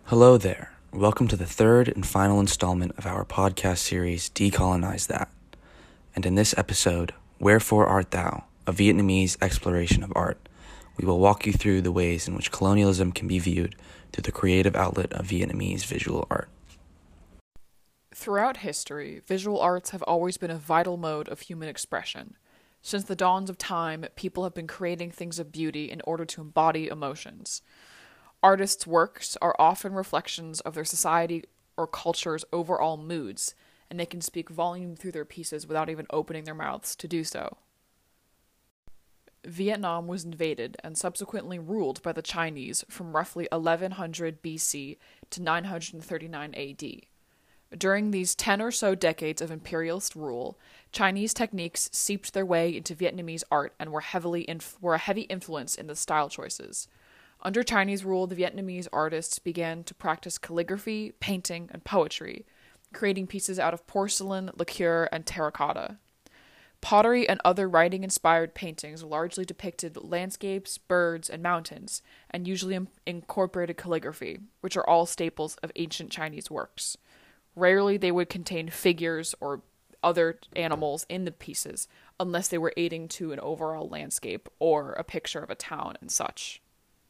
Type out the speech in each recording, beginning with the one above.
Hello there. Welcome to the third and final installment of our podcast series, Decolonize That. And in this episode, Wherefore Art Thou? A Vietnamese Exploration of Art, we will walk you through the ways in which colonialism can be viewed through the creative outlet of Vietnamese visual art. Throughout history, visual arts have always been a vital mode of human expression. Since the dawns of time, people have been creating things of beauty in order to embody emotions. Artists' works are often reflections of their society or culture's overall moods, and they can speak volume through their pieces without even opening their mouths to do so. Vietnam was invaded and subsequently ruled by the Chinese from roughly 1100 BC to 939 AD. During these 10 or so decades of imperialist rule, Chinese techniques seeped their way into Vietnamese art and were a heavy influence in the style choices. Under Chinese rule, the Vietnamese artists began to practice calligraphy, painting, and poetry, creating pieces out of porcelain, lacquer, and terracotta. Pottery and other writing-inspired paintings largely depicted landscapes, birds, and mountains, and usually incorporated calligraphy, which are all staples of ancient Chinese works. Rarely they would contain figures or other animals in the pieces, unless they were aiding to an overall landscape or a picture of a town and such.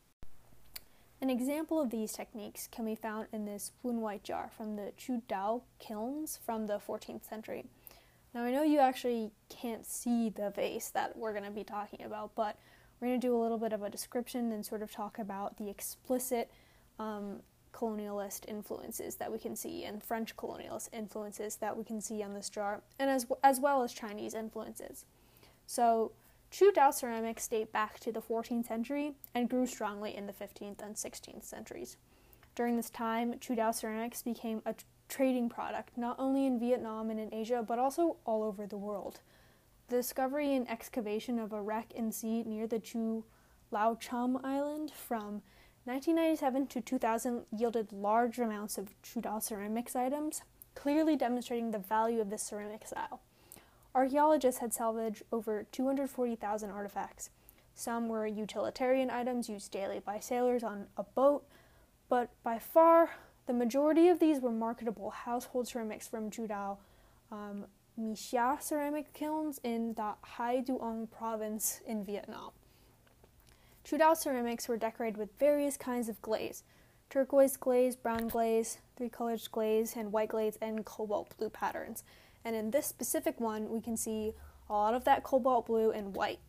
An example of these techniques can be found in this blue and white jar from the Chu Dao kilns from the 14th century. Now, I know you actually can't see the vase that we're going to be talking about, but we're going to do a little bit of a description and sort of talk about the explicit colonialist influences that we can see and French colonialist influences that we can see on this jar, and as well as Chinese influences. So, Chu Dao ceramics date back to the 14th century and grew strongly in the 15th and 16th centuries. During this time, Chu Dao ceramics became a trading product not only in Vietnam and in Asia, but also all over the world. The discovery and excavation of a wreck in sea near the Chu Lao Chum Island from 1997 to 2000 yielded large amounts of Chu Dao ceramics items, clearly demonstrating the value of this ceramic style. Archaeologists had salvaged over 240,000 artifacts. Some were utilitarian items used daily by sailors on a boat, but by far the majority of these were marketable household ceramics from Chu Dao My Xia ceramic kilns in the Hai Duong province in Vietnam. Chu Dao ceramics were decorated with various kinds of glaze: turquoise glaze, brown glaze, three-colored glaze, and white glaze, and cobalt blue patterns. And in this specific one, we can see a lot of that cobalt blue and white.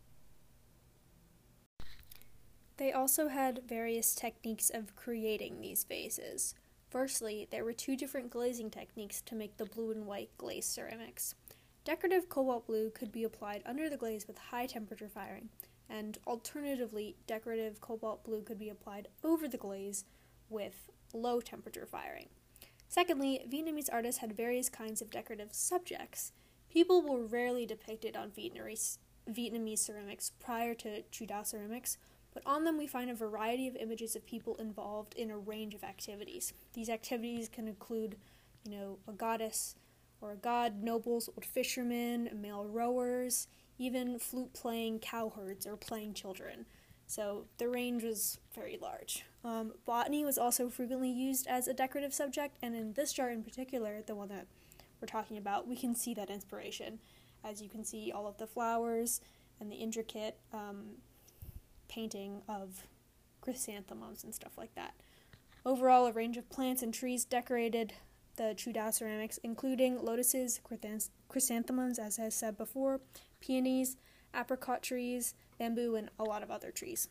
They also had various techniques of creating these vases. Firstly, there were two different glazing techniques to make the blue and white glaze ceramics. Decorative cobalt blue could be applied under the glaze with high temperature firing, and alternatively, decorative cobalt blue could be applied over the glaze with low temperature firing. Secondly, Vietnamese artists had various kinds of decorative subjects. People were rarely depicted on Vietnamese ceramics prior to Chu Dao ceramics, but on them we find a variety of images of people involved in a range of activities. These activities can include, a goddess or a god, nobles, old fishermen, male rowers, even flute-playing cowherds or playing children. So the range was very large. Botany was also frequently used as a decorative subject, and in this jar in particular, the one that we're talking about, we can see that inspiration. As you can see, all of the flowers and the intricate painting of chrysanthemums and stuff like that. Overall, a range of plants and trees decorated the Chu Dao ceramics, including lotuses, chrysanthemums, as I said before, peonies, apricot trees, bamboo, and a lot of other trees.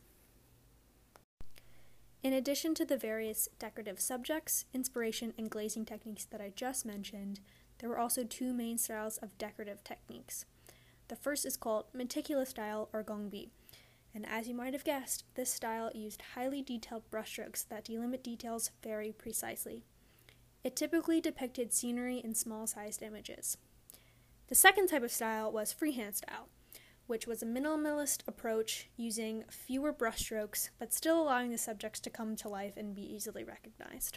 In addition to the various decorative subjects, inspiration, and glazing techniques that I just mentioned, there were also two main styles of decorative techniques. The first is called meticulous style, or gongbi, and as you might have guessed, this style used highly detailed brushstrokes that delimit details very precisely. It typically depicted scenery in small-sized images. The second type of style was freehand style, which was a minimalist approach using fewer brushstrokes, but still allowing the subjects to come to life and be easily recognized.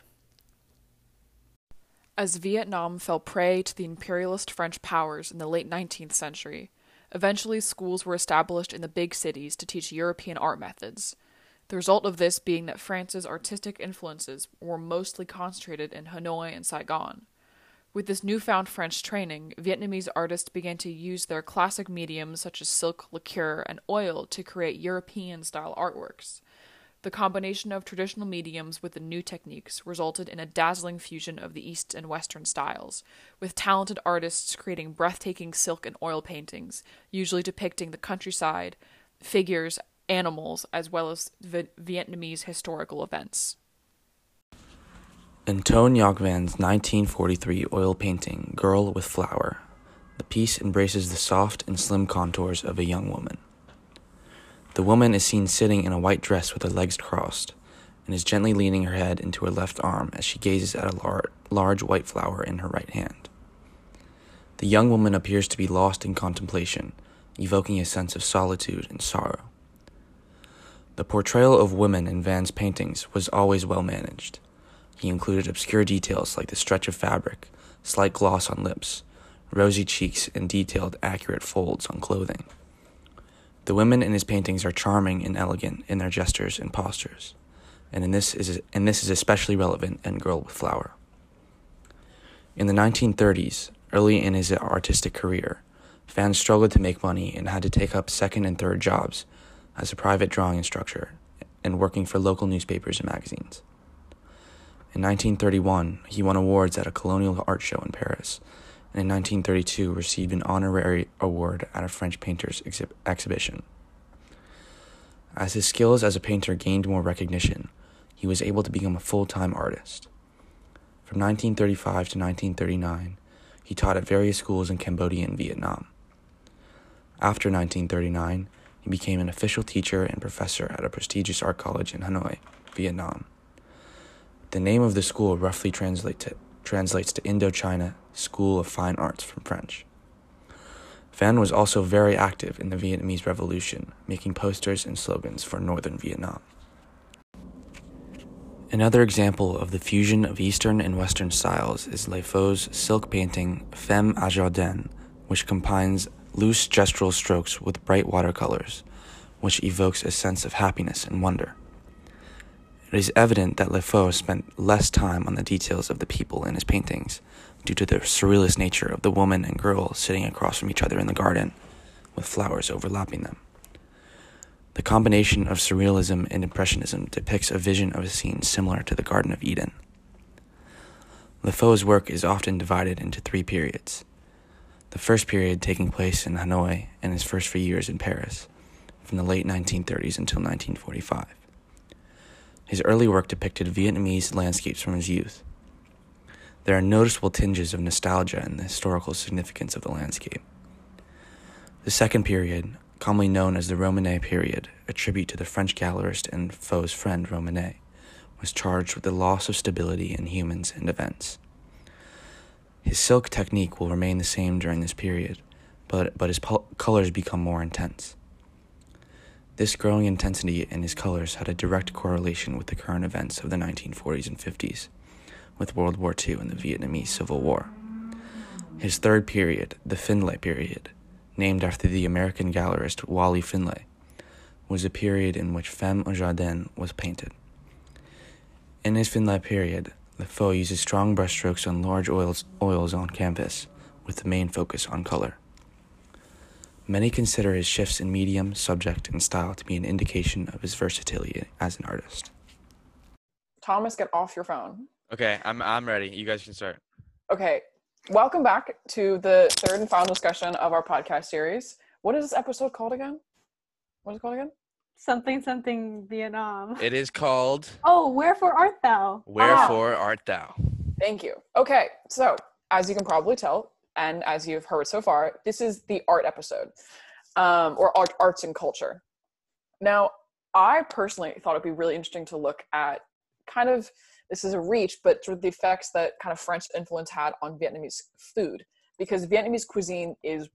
As Vietnam fell prey to the imperialist French powers in the late 19th century, eventually schools were established in the big cities to teach European art methods. The result of this being that France's artistic influences were mostly concentrated in Hanoi and Saigon. With this newfound French training, Vietnamese artists began to use their classic mediums such as silk, lacquer, and oil to create European-style artworks. The combination of traditional mediums with the new techniques resulted in a dazzling fusion of the East and Western styles, with talented artists creating breathtaking silk and oil paintings, usually depicting the countryside, figures, animals, as well as Vietnamese historical events. In Ton Ngoc Van's 1943 oil painting, Girl with Flower, the piece embraces the soft and slim contours of a young woman. The woman is seen sitting in a white dress with her legs crossed, and is gently leaning her head into her left arm as she gazes at a large white flower in her right hand. The young woman appears to be lost in contemplation, evoking a sense of solitude and sorrow. The portrayal of women in Van's paintings was always well managed. He included obscure details like the stretch of fabric, slight gloss on lips, rosy cheeks, and detailed, accurate folds on clothing. The women in his paintings are charming and elegant in their gestures and postures, and this is especially relevant in Girl with Flower. In the 1930s, early in his artistic career, Van struggled to make money and had to take up second and third jobs as a private drawing instructor and working for local newspapers and magazines. In 1931, he won awards at a colonial art show in Paris, and in 1932 received an honorary award at a French painters' exhibition. As his skills as a painter gained more recognition, he was able to become a full-time artist. From 1935 to 1939, he taught at various schools in Cambodia and Vietnam. After 1939, he became an official teacher and professor at a prestigious art college in Hanoi, Vietnam. The name of the school roughly translates to Indochina School of Fine Arts from French. Van was also very active in the Vietnamese Revolution, making posters and slogans for northern Vietnam. Another example of the fusion of Eastern and Western styles is Le Fau's silk painting Femme à Jardin, which combines loose gestural strokes with bright watercolors, which evokes a sense of happiness and wonder. It is evident that Le Fau spent less time on the details of the people in his paintings due to the surrealist nature of the woman and girl sitting across from each other in the garden, with flowers overlapping them. The combination of surrealism and impressionism depicts a vision of a scene similar to the Garden of Eden. Le Fau's work is often divided into three periods. The first period taking place in Hanoi and his first few years in Paris, from the late 1930s until 1945. His early work depicted Vietnamese landscapes from his youth. There are noticeable tinges of nostalgia in the historical significance of the landscape. The second period, commonly known as the Romanet period, a tribute to the French gallerist and Fau's friend Romanet, was charged with the loss of stability in humans and events. His silk technique will remain the same during this period, but his colors become more intense. This growing intensity in his colors had a direct correlation with the current events of the 1940s and 50s, with World War II and the Vietnamese Civil War. His third period, the Finlay period, named after the American gallerist Wally Finlay, was a period in which Femme au Jardin was painted. In his Finlay period, Le Fau uses strong brushstrokes on large oils on canvas, with the main focus on color. Many consider his shifts in medium, subject, and style to be an indication of his versatility as an artist. Thomas, get off your phone. Okay, I'm ready. You guys can start. Okay, welcome back to the third and final discussion of our podcast series. What is this episode called again? What is it called again? Something Vietnam. It is called Oh, Wherefore Art Thou? Wherefore Art Thou? Thank you. Okay, so as you can probably tell, and as you've heard so far, this is the art episode, or arts and culture. Now, I personally thought it'd be really interesting to look at kind of, this is a reach, but sort of the effects that kind of French influence had on Vietnamese food, because Vietnamese cuisine is,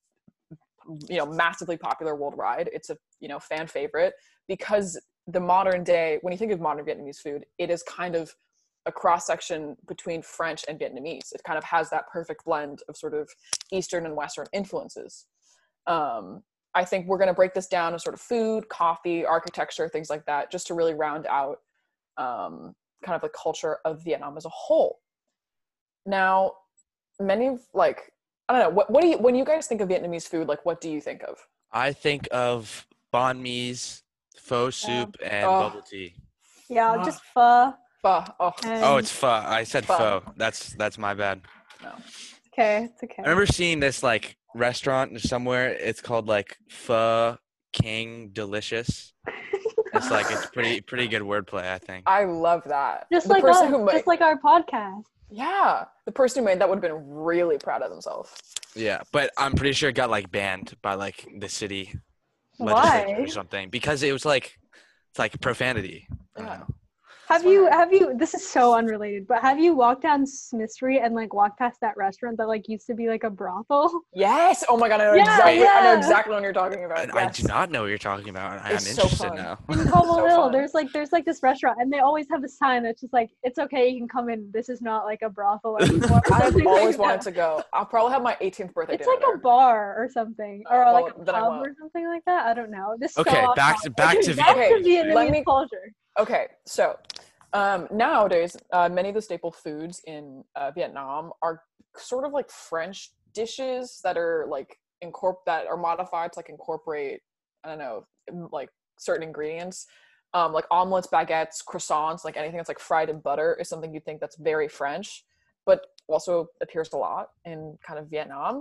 massively popular worldwide. It's a, fan favorite, because the modern day, when you think of modern Vietnamese food, it is kind of a cross-section between French and Vietnamese. It kind of has that perfect blend of sort of Eastern and Western influences. I think we're going to break this down to sort of food, coffee, architecture, things like that, just to really round out kind of the culture of Vietnam as a whole. Now, many of like, I don't know, what do you, when you guys think of Vietnamese food, like what do you think of? I think of banh mi's, pho soup, and Oh. bubble tea. Yeah, Ah. just pho. Pho. Oh, And, Oh, it's pho. I said Pho. pho. That's my bad. no. okay. It's okay. I remember seeing this like restaurant somewhere. It's called like Pho King Delicious. It's pretty good wordplay, I think. I love that. Just The like person us, who made, just like our podcast. yeah, the person who made that would have been really proud of themselves. Yeah, but I'm pretty sure it got like banned by like the city Why? legislature or something because it was like it's like profanity. I don't Yeah. know. Have you, this is so unrelated, but have you walked down Smith Street and like walked past that restaurant that like used to be like a brothel? Yes. Oh my god, I know Yeah, I know yeah. exactly what you're talking about. I Yes. do not know what you're talking about. I'm It's so interested fun. now. In Cobble So Hill, fun. there's like this restaurant and they always have a sign that's just like, it's okay, you can come in. This is not like a brothel anymore. I've always wanted to go. I'll probably have my 18th birthday It's dinner like a there. bar or something, or Well, like a then I pub won't. or something like that. I don't know. This is Okay, so back off-topic. to Back to Vietnam. Let Vietnamese me- culture. Okay, so nowadays, many of the staple foods in Vietnam are sort of like French dishes that are like that are modified to like incorporate, I don't know, like certain ingredients. Like omelets, baguettes, croissants, like anything that's like fried in butter is something you think that's very French, but also appears a lot in kind of Vietnam.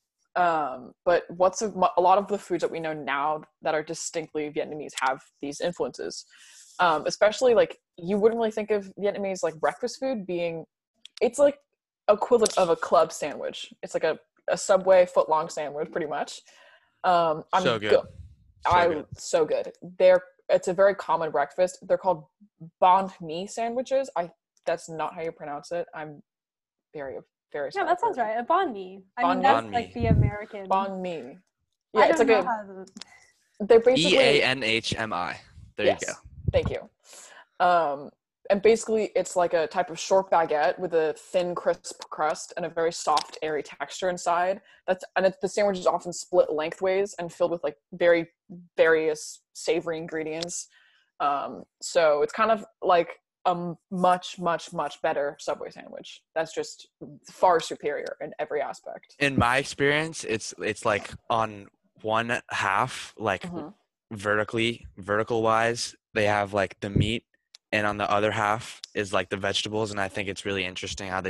But a lot of the foods that we know now that are distinctly Vietnamese have these influences. Especially like you wouldn't really think of Vietnamese like breakfast food being, it's like equivalent of a club sandwich. It's like a Subway foot-long sandwich pretty much. So good. So good. It's a very common breakfast. They're called banh mi sandwiches. That's not how you pronounce it. I'm very, very Yeah, sorry that for sounds it. right. A banh mi. I Banh mean, mi. that's Banh like mi. the American. Banh mi. I Yeah, it's don't like know how to- they're basically EANHMI. There yes. you go. Thank you. And basically it's like a type of short baguette with a thin, crisp crust and a very soft, airy texture inside. The sandwich is often split lengthways and filled with like very various savory ingredients. So it's kind of like a much, much, much better Subway sandwich. That's just far superior in every aspect. In my experience, it's like on one half, like Mhm. vertical wise, they have like the meat, and on the other half is like the vegetables, and I think it's really interesting how they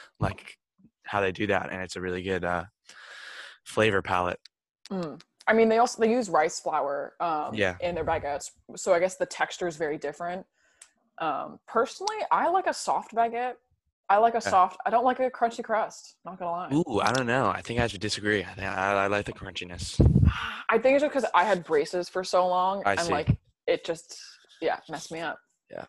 do that, and it's a really good flavor palette. I mean, they use rice flour Yeah. in their baguettes, so I guess the texture is very different. Personally, I like a soft baguette. I don't like a crunchy crust, not gonna lie. Ooh, I don't know. I think I have to disagree. I like the crunchiness. I think it's just because I had braces for so long I and see. like it just messed me up. Yeah.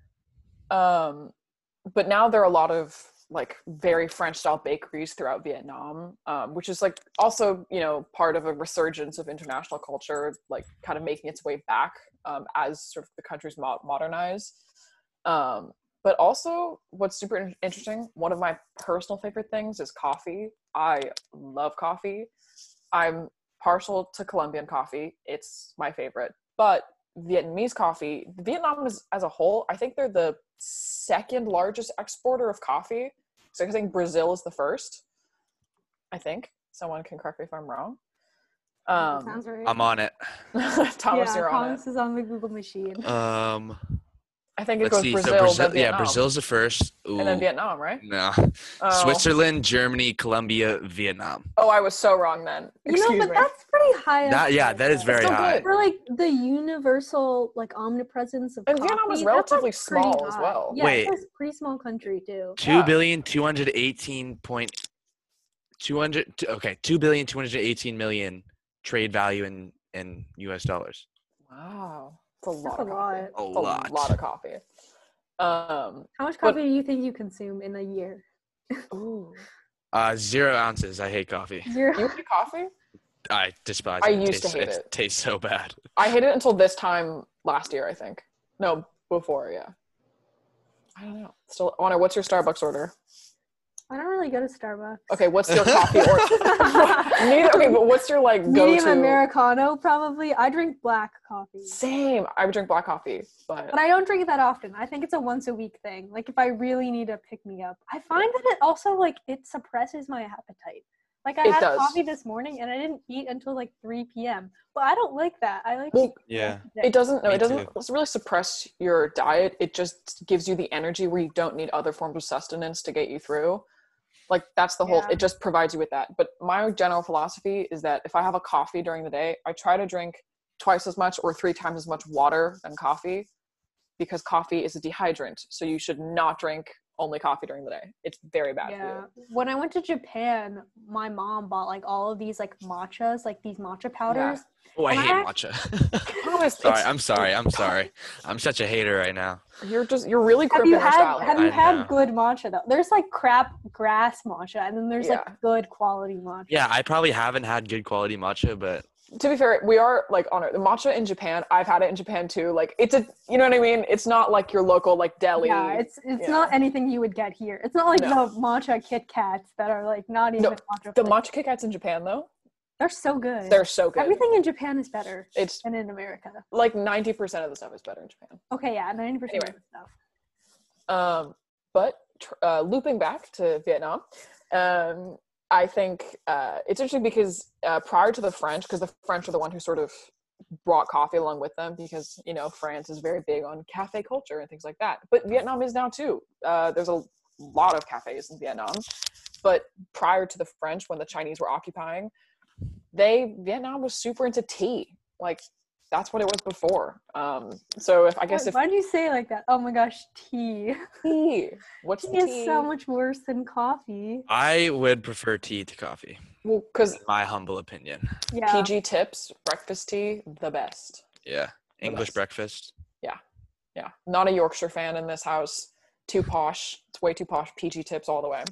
But now there are a lot of like very French style bakeries throughout Vietnam, which is like also, part of a resurgence of international culture, like kind of making its way back as sort of the countries modernize. But also what's super interesting, one of my personal favorite things is coffee. I love coffee. I'm partial to Colombian coffee. It's my favorite. But Vietnamese coffee, Vietnam is, as a whole, I think they're the second largest exporter of coffee. So I think Brazil is the first. I think. Someone can correct me if I'm wrong. Sounds right. I'm on it. Thomas, you're on Thomas is on the Google machine. it. I think it Let's goes see. Brazil, So then Vietnam, Brazil's the first. Ooh, and then Vietnam, right? no. Oh. Switzerland, Germany, Colombia, Vietnam. Oh, I was so wrong then. Excuse but me. that's pretty high. up there, That is though. very still high. good. For like the universal like omnipresence of And coffee, Vietnam is that's, relatively like, pretty small as high. well. Yeah, Wait. it's a pretty small country too. Yeah. 2,218,000,000 trade value in US dollars. Wow. It's a lot That's of a coffee. lot. It's A lot. lot of coffee. How much But- coffee do you think you consume in a year? Ooh. 0 ounces. I hate coffee. Zero. You hate coffee? I despise I it. used to hate it. It tastes so bad. I hated it until this time last year, I think. No, before, yeah. I don't know. Still, Honor, what's your Starbucks order? I don't really go to Starbucks. Okay, what's your coffee or neither? Okay, but what's your like Medium go-to? Americano, probably. I drink black coffee. Same. I would drink black coffee, But I don't drink it that often. I think it's a once a week thing. Like if I really need to pick me up. I find that it also like it suppresses my appetite. Like I It had does. coffee this morning and I didn't eat until like 3 p.m. But I don't like that. I like Well, Yeah. it doesn't. No, Me it doesn't too. really suppress your diet. It just gives you the energy where you don't need other forms of sustenance to get you through. Like that's the whole. Yeah. It just provides you with that. But my general philosophy is that if I have a coffee during the day, I try to drink twice as much or 3 times as much water than coffee, because coffee is a dehydrant. So you should not drink only coffee during the day. It's very bad for Yeah. you. When I went to Japan, my mom bought like all of these like matchas, like these matcha powders. Oh, I And I hate act- matcha. Sorry. I'm sorry. I'm such a hater right now. You're really Have crimping you our style. have here. you I had know. good matcha though? There's like crap grass matcha, and then there's Yeah. like good quality matcha. Yeah, I probably haven't had good quality matcha, but To be fair, we are like on it. The matcha in Japan, I've had it in Japan too. Like it's a, you know what I mean? It's not like your local like deli. Yeah, it's yeah. not anything you would get here. It's not like No. the matcha Kit Kats that are like not even matcha. The flavored. matcha Kit Kats in Japan though, They're so good. they're so good. Everything in Japan is better It's than in America. like 90% of the stuff is better in Japan. Okay, yeah, 90% Anyway. of the stuff. But looping back to Vietnam, I think it's interesting because prior to the French, because the French are the one who sort of brought coffee along with them, because you know France is very big on cafe culture and things like that. But Vietnam is now too. There's a lot of cafes in Vietnam. But prior to the French, when the Chinese were occupying, Vietnam was super into tea. Like that's what it was before. So if I guess if Why do you say it like that? Oh my gosh, tea. tea, what's Tea the tea? is so much worse than coffee. I would prefer tea to coffee. Well, because My humble opinion. Yeah. PG tips, breakfast tea, the best. Yeah. English best. breakfast. Yeah, not a Yorkshire fan in this house. Too posh. It's way too posh. PG tips all the way.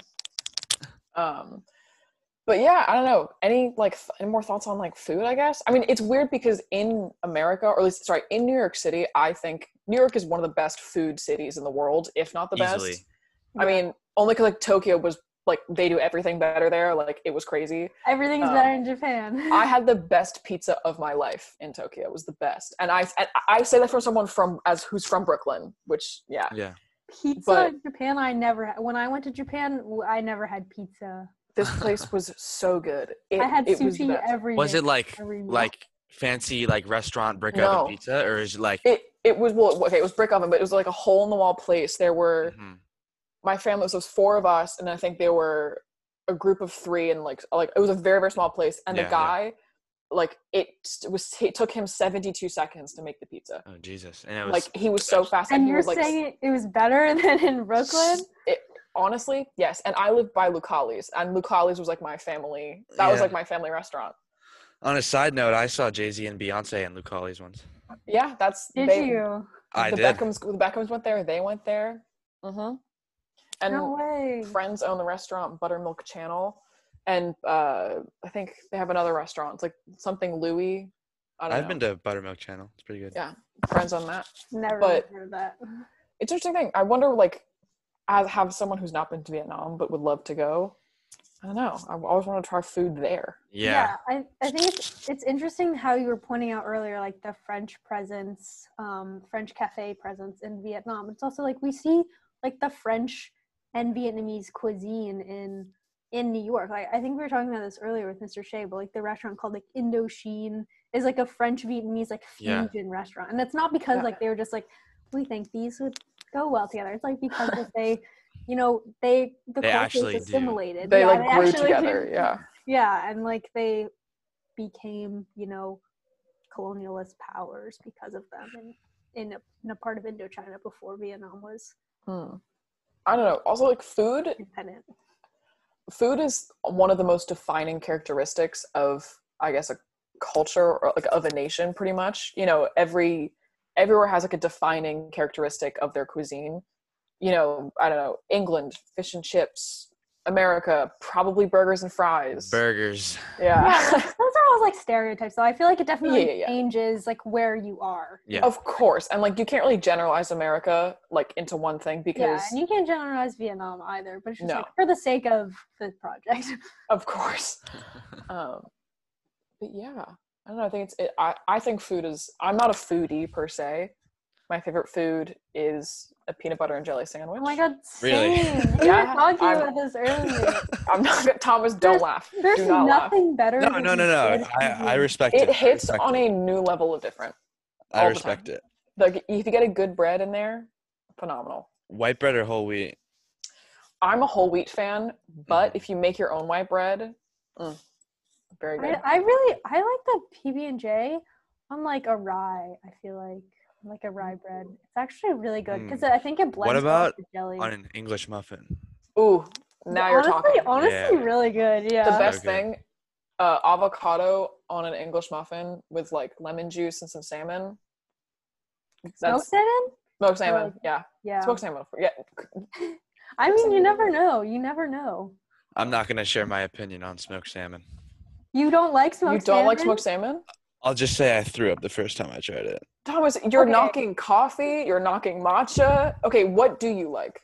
But yeah, I don't know. Any more thoughts on like food? I guess. I mean, it's weird because in America, or at least in New York City, I think New York is one of the best food cities in the world, if not the Easily. best. I mean, only because like Tokyo was like they do everything better there. Like it was crazy. Everything's better in Japan. I had the best pizza of my life in Tokyo. It was the best, and I say that from someone who's from Brooklyn, which yeah. Pizza but- in Japan, I never had. When I went to Japan, I never had pizza. This place was so good. I had it was the sushi best. every Was day, it every meal. like fancy like restaurant brick No. oven pizza, or is it like It was it was brick oven, but it was like a hole in the wall place. There were Mhm. my family, so it was 4 of us, and I think there were a group of 3, and like it was a very very small place, and Yeah, the guy like it took him 72 seconds to make the pizza. Oh Jesus. And it was Like he was so fast, And he you're was like saying it was better than in Brooklyn? honestly, yes. And I lived by Lucali's, and Lucali's was like my family. That was Yeah. like my family restaurant. On a side note, I saw Jay-Z and Beyonce and Lucali's once. Yeah, that's Did they, you? I the did. Beckhams went there. They went there. Mm-hmm. And No way. friends own the restaurant Buttermilk Channel, and I think they have another restaurant. It's like something Louis. I don't know. I've been to Buttermilk Channel. It's pretty good. Yeah, friends on that. Never but- heard of that. It's an interesting thing. I wonder, like, I have someone who's not been to Vietnam but would love to go. I don't know. I always want to try food there. Yeah. I think it's interesting how you were pointing out earlier, like the French presence, French cafe presence in Vietnam. It's also like we see like the French and Vietnamese cuisine in New York. Like I think we were talking about this earlier with Mr. Shea, but like the restaurant called like Indochine is like a French Vietnamese like Yeah. fusion restaurant, and it's not because Yeah. like they were just like we think these would go well together. It's like because like, they, you know, the culture actually is do. assimilated. They Yeah, like grew actually together. do. Yeah. Yeah, and like they became, you know, colonialist powers because of them, and in a part of Indochina before Vietnam was I don't know. Also, like food independent. is one of the most defining characteristics of, I guess, a culture or like of a nation. Pretty much, you know, everywhere has like a defining characteristic of their cuisine. You know, I don't know, England, fish and chips. America, probably burgers and fries. Burgers. Yeah. Yeah, those are was like stereotypes, so I feel like it definitely Yeah. changes like where you are. Yeah. Of course. And like you can't really generalize America like into one thing Yeah, because and you can't generalize Vietnam either, but it's just No. like for the sake of the project. of course. But yeah, I don't know. I think I think food is. I'm not a foodie per se. My favorite food is a peanut butter and jelly sandwich. Oh my god, Really? same. We Yeah, were talking I'm- about this earlier. I'm not. Thomas, don't There's- laugh. There's Do not laugh. nothing better. No. than good I food. respect it. It hits I respect on it. a new level of different. I all the respect time. it. Like if you get a good bread in there, phenomenal. White bread or whole wheat? I'm a whole wheat fan, but Mhm. if you make your own white bread, very good. I like the PB&J on like a rye. I feel like a rye bread. It's actually really good because I think it blends well about with the jelly. On an English muffin. Ooh, now you're talking. Honestly, Yeah. really good. The Yeah. best So good. thing, avocado on an English muffin with like lemon juice and some salmon. Smoked salmon? Smoked salmon. like- Yeah, Yeah. smoked salmon. Yeah, I mean, you never know. You never know. I'm not gonna share my opinion on smoked salmon. You don't like smoked you salmon? don't like smoked salmon, I'll just say I threw up the first time I tried it. Thomas? You're Okay. knocking coffee. You're knocking matcha. Okay, what do you like?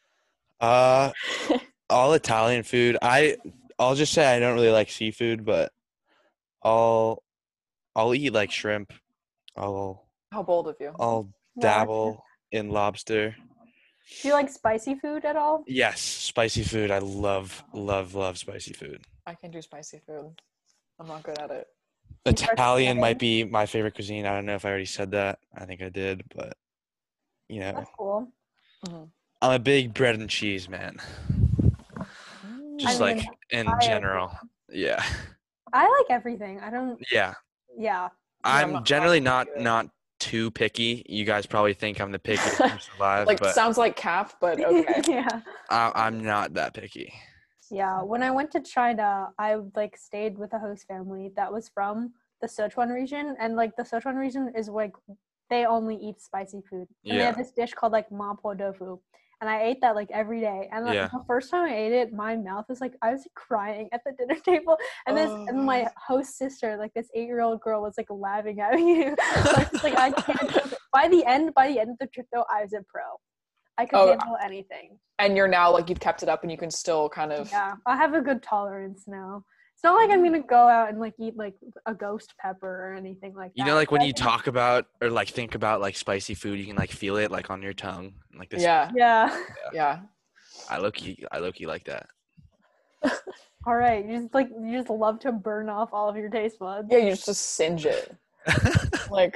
All Italian food. I'll just say I don't really like seafood, but I'll eat like shrimp. I'll How bold of you. Yeah. dabble in lobster. Do you like spicy food at all? Yes, spicy food. I love spicy food. I can do spicy food. I'm not good at it. Italian might be my favorite cuisine. I don't know if I already said that. I think I did, but you know, That's cool. I'm a big bread and cheese man. Just I mean, like in I agree. general. Yeah. I like everything. I don't. Yeah. Yeah. I'm I'm generally not not too picky. You guys probably think I'm the pickiest person alive, Like but sounds like cap, but okay. Yeah. I'm not that picky. Yeah. When I went to China, I like stayed with a host family that was from the Sichuan region, and like the Sichuan region is like they only eat spicy food. And they have Yeah. this dish called like mapo tofu. And I ate that like every day. And like, Yeah. the first time I ate it, my mouth was like I was crying at the dinner table. And and my host sister, like this 8-year-old girl, was like laughing at me. like I can't. By the end of the trip, though, I was a pro. I could handle anything. And you're now like you've kept it up and you can still kind of Yeah, I have a good tolerance now. It's not like I'm gonna go out and like eat like a ghost pepper or anything like that. You know, like when but- you talk about or like think about like spicy food, you can like feel it like on your tongue, like this. Yeah. Yeah. I low key like that. All right. You just love to burn off all of your taste buds. Yeah, you just singe it. Like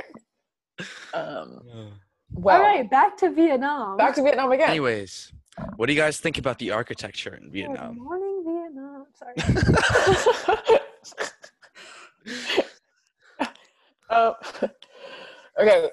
well All right, back to Vietnam. back to Vietnam again. Anyways, what do you guys think about the architecture in Good Vietnam? morning, Vietnam. Sorry. Oh, okay.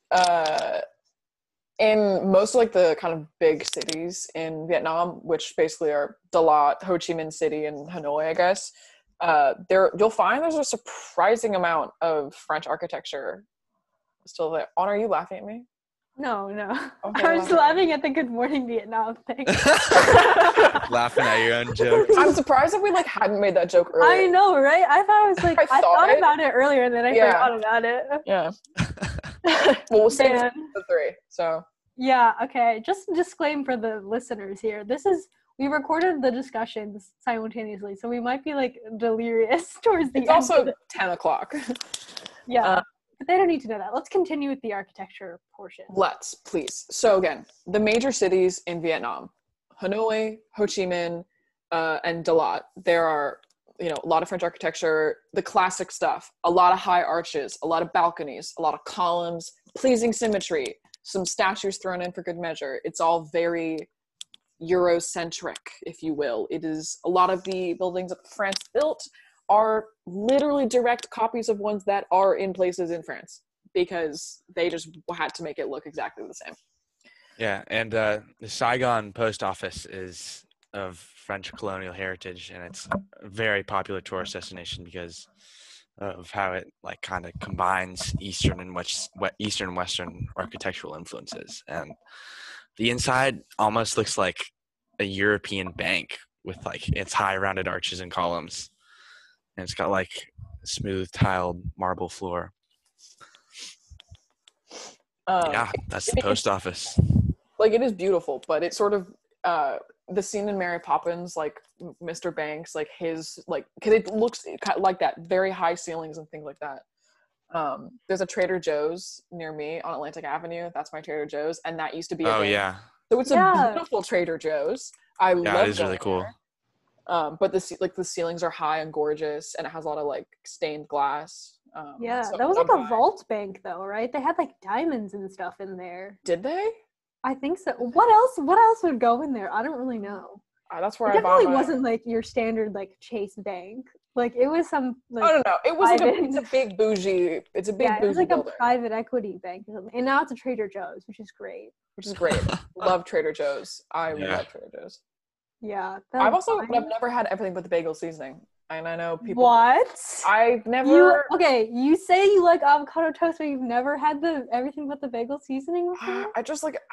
In most of like the kind of big cities in Vietnam, which basically are Dalat, Ho Chi Minh City, and Hanoi, I guess, you'll find there's a surprising amount of French architecture still there. Anna, are you laughing at me? No. Okay, I was laughing at the Good Morning Vietnam thing. Laughing at your own joke. I'm surprised if we like hadn't made that joke earlier. I know, right? I thought I was like, I thought thought it. about it earlier and then I forgot about it. Yeah. Well, we'll save Man. the 3. So Yeah, okay. Just disclaim for the listeners here. We recorded the discussions simultaneously, so we might be like delirious towards the it's end. also 10 o'clock. Yeah. But they don't need to know that. Let's continue with the architecture portion. Let's, please. So again, the major cities in Vietnam, Hanoi, Ho Chi Minh, and Dalat. There are, a lot of French architecture, the classic stuff, a lot of high arches, a lot of balconies, a lot of columns, pleasing symmetry, some statues thrown in for good measure. It's all very Eurocentric, if you will. It is a lot of the buildings that France built are literally direct copies of ones that are in places in France because they just had to make it look exactly the same. Yeah, and the Saigon post office is of French colonial heritage, and it's a very popular tourist destination because of how it like kind of combines Eastern and Western architectural influences. And the inside almost looks like a European bank with like its high rounded arches and columns. And it's got like smooth tiled marble floor. Yeah, that's the post office. Like, it is beautiful, but it's sort of the scene in Mary Poppins, like Mr. Banks, like his, like, because it looks like that, very high ceilings and things like that. There's a Trader Joe's near me on Atlantic Avenue. That's my Trader Joe's, and that used to be a bank. Yeah. So it's a beautiful Trader Joe's. I love it is really cool. There. But the ceilings are high and gorgeous, and it has a lot of like stained glass. That was like a vault bank, though, right? They had like diamonds and stuff in there. Did they? I think so. What else would go in there? I don't really know. That's where it definitely wasn't like your standard like Chase Bank. Like it was some. Like, I don't know. It was it's a big bougie. It's a big bougie. It was like building. A private equity bank, and now it's a Trader Joe's, which is great. Love Trader Joe's. I love Trader Joe's. Yeah. I've never had everything but the bagel seasoning. And I know people. What? I've never. You say you like avocado toast, but you've never had the everything but the bagel seasoning before? I just like.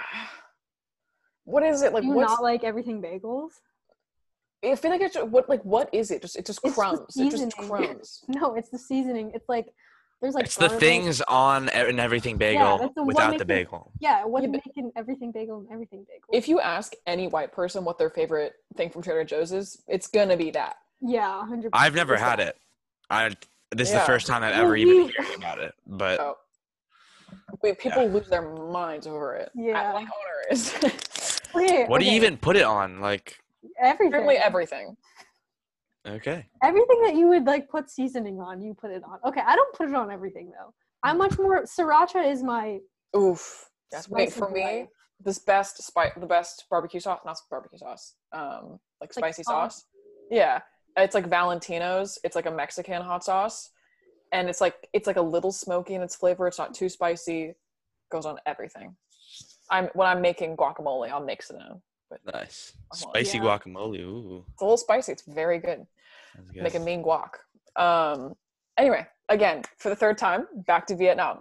What is it like? Do you not like everything bagels? I feel like it's what is it? It's just crumbs. It's just crumbs. No, it's the seasoning. It's like there's like. It's the things on an everything bagel without the bagel. What's making everything bagel and everything bagel? If you ask any white person what their favorite thing from Trader Joe's is, it's gonna be that. Yeah, 100%. I've never had it. This is the first time I've ever even heard about it. But people lose their minds over it. Yeah, like Honor is. What do you even put it on? Like everything. Literally everything. Okay. Everything that you would like put seasoning on, you put it on. Okay, I don't put it on everything though. I'm much more. Sriracha is my. Oof. Wait, for me, the best barbecue sauce, not barbecue sauce. Like spicy sauce. Yeah. It's like Valentino's. It's like a Mexican hot sauce, and it's like a little smoky in its flavor. It's not too spicy. Goes on everything. When I'm making guacamole, I'll mix it in. But nice spicy guacamole. Ooh, it's a little spicy. It's very good. Make a mean guac. Anyway, again for the third time, back to Vietnam.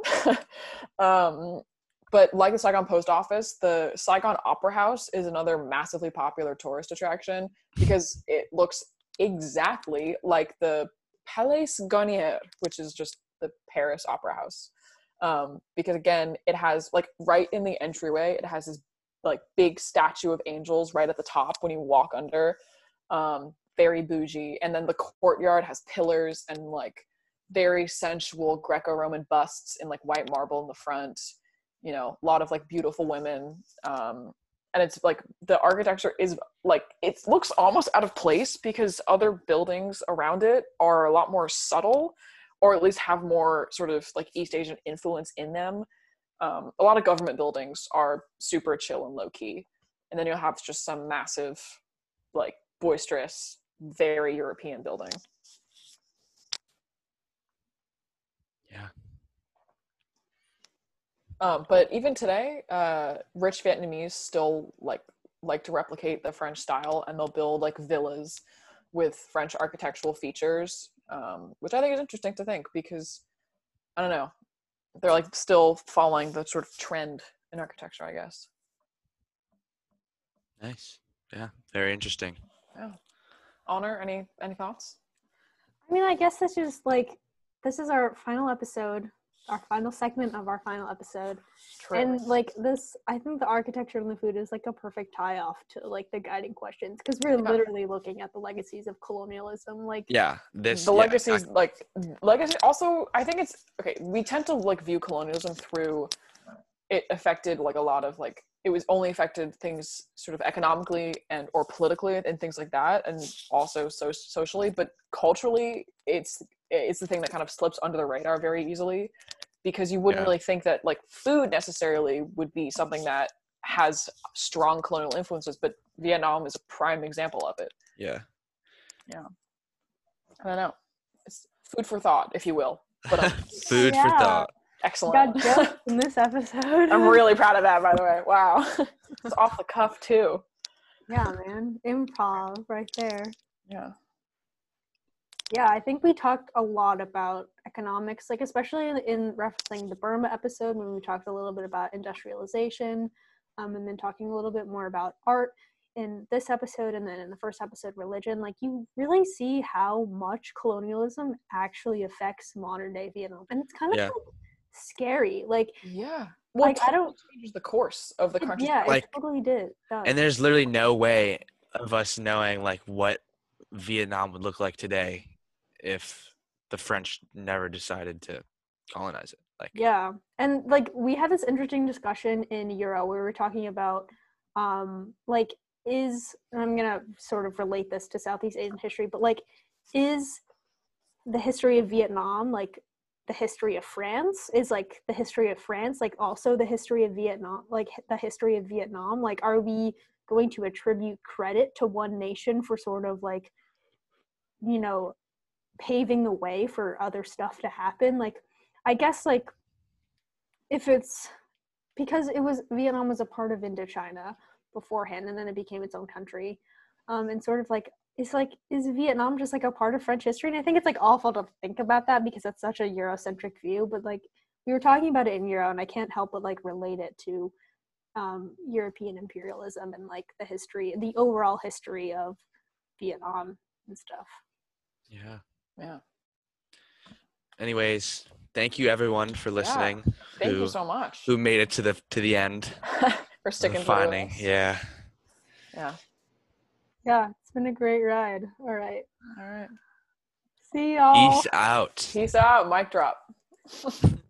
But like the Saigon Post Office, the Saigon Opera House is another massively popular tourist attraction because it looks exactly like the Palais Garnier, which is just the Paris Opera House. Because again, it has like right in the entryway, it has this like big statue of angels right at the top when you walk under. Very bougie. And then the courtyard has pillars and like very sensual Greco-Roman busts in like white marble in the front. You know, a lot of like beautiful women. And it's like the architecture is like, it looks almost out of place because other buildings around it are a lot more subtle, or at least have more sort of like East Asian influence in them. A lot of government buildings are super chill and low key. And then you'll have just some massive, like boisterous, very European building. Yeah. But even today, rich Vietnamese still like to replicate the French style, and they'll build like villas with French architectural features, which I think is interesting to think because, I don't know, they're like still following the sort of trend in architecture, I guess. Nice. Yeah, very interesting. Yeah. Honor, any thoughts? I mean, I guess this is our final episode. Our final segment of our final episode. True. And like this, I think the architecture and the food is like a perfect tie off to like the guiding questions, because we're literally looking at the legacies of colonialism. Like legacies, like legacy. Also, I think it's okay. We tend to like view colonialism through it affected like a lot of like, it was only affected things sort of economically and or politically and things like that, and also socially, but culturally it's the thing that kind of slips under the radar very easily, because you wouldn't really think that like food necessarily would be something that has strong colonial influences, but Vietnam is a prime example of it. Yeah. I don't know. It's food for thought, if you will. But food for thought. Excellent. Got jokes in this episode. I'm really proud of that, by the way. Wow. It's off the cuff too. Yeah, man. Improv right there. Yeah. Yeah, I think we talked a lot about economics, like especially in referencing the Burma episode when we talked a little bit about industrialization, and then talking a little bit more about art. in this episode and then in the first episode, religion, like you really see how much colonialism actually affects modern day Vietnam. And it's kind of Yeah. like scary. Like, Yeah. Well, like I don't changes the course of the country. yeah, Like- it totally does. And there's literally no way of us knowing like what Vietnam would look like today if the French never decided to colonize it. Like, Yeah. And like we had this interesting discussion in Euro where we were talking about like is, and I'm gonna sort of relate this to Southeast Asian history, but like is the history of Vietnam like the history of France? Is like the history of France like also the history of Vietnam, like the history of Vietnam? Like are we going to attribute credit to one nation for sort of like, you know, paving the way for other stuff to happen? Like I guess like if it's because it was Vietnam was a part of Indochina beforehand and then it became its own country, and sort of like it's like is Vietnam just like a part of French history? And I think it's like awful to think about that because that's such a Eurocentric view, but like we were talking about it in Euro and I can't help but like relate it to European imperialism and like the history, the overall history of Vietnam and stuff. yeah. Yeah. Anyways, thank you everyone for listening. Thank you so much Who made it to the end? for sticking of to finding. us. Yeah. Yeah. Yeah, it's been a great ride. All right. All right. See y'all. Peace out. Peace out. Mic drop.